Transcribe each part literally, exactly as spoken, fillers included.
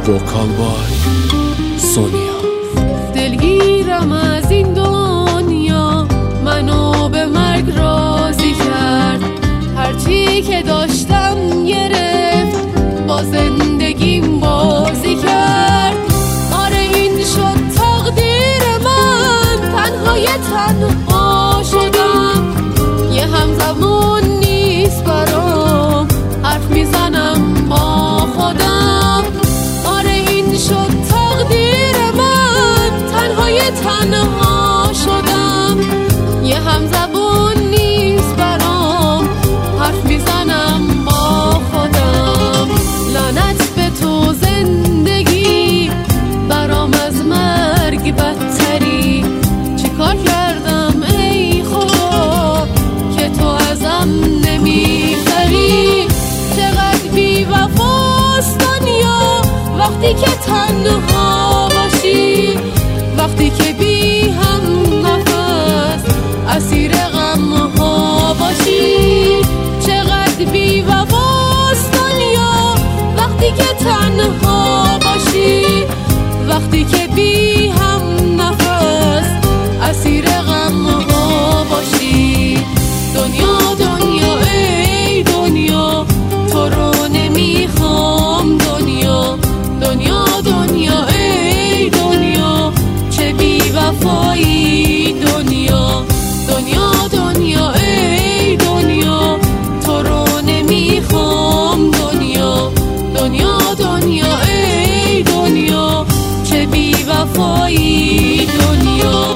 وکال بای سونیا. دلگیرم از این دنیا منو به مرگ راضی کرد، هرچی که داشتم گرفت با زندگیم بازی کرد. آره این شد تقدیر من، تنهای تنها شدم، یه همزمان نیست برام حرف میزنم با خودم. آره این شد تقدیر من، تنهای تنها شدم، یه همزبون نیست برام حرف میزنم با خودم. لعنت به تو زندگی، برام از مرگ بدتری، چیکار کردم ای خدا که تو ازم نمیخری؟ چقدر بی وفاست دنیا وقتی که تنها باشی، وقتی که بی هم نفس اسیر غم ها باشی. چقدر بی وفاست دنیا وقتی که تنها باشی، وقتی که بی هم نفس اسیر غم ها باشی. دنیا دنیا ای دنیا تو رو نمیخوام، دنیا دنیا دنیا ای دنیا چه بی وفایی. دنیا دنیا دنیا ای دنیا تو رو نمیخوام، دنیا دنیا دنیا ای دنیا چه بی وفایی. دنیا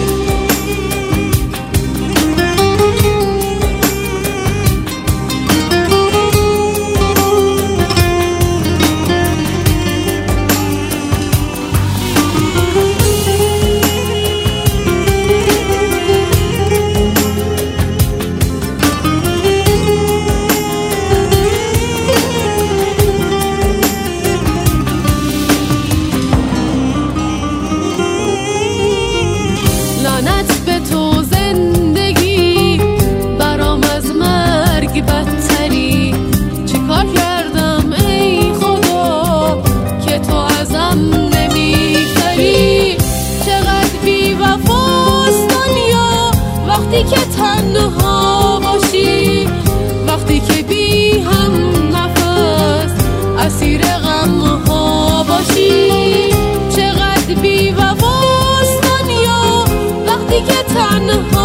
که تنها باشی، وقتی که بی هم نفس اسیر غم ها باشی. چقدر بی وفاست دنیا وقتی که تنها